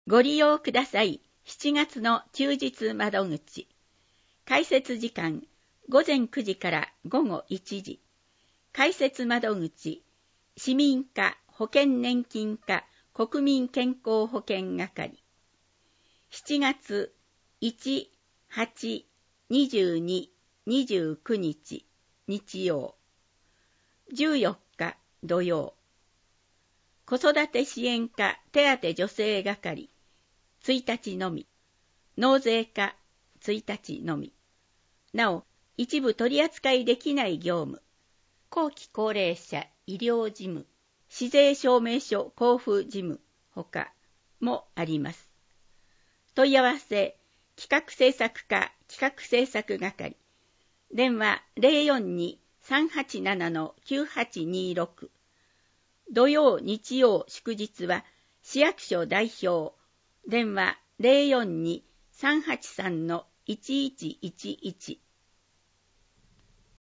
ご利用ください。7月の休日窓口。開設時間、午前9時から午後1時。開設窓口、市民課保険年金課国民健康保険係。7月1、8、22、29日、日曜。14日土曜。子育て支援課手当助成係、1日のみ。納税課、1日のみ。なお、一部取り扱いできない業務、後期高齢者医療事務、市税証明書交付事務ほかもあります。問い合わせ、企画制作課企画制作係、電話 042-387-9826。土曜、日曜、祝日は市役所代表、電話 042-383-1111。